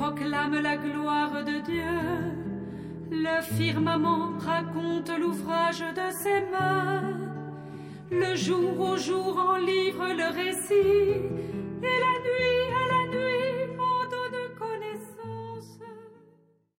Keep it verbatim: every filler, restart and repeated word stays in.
proclame la gloire de Dieu. Le firmament raconte l'ouvrage de ses mains. Le jour au jour en livre le récit, et la nuit à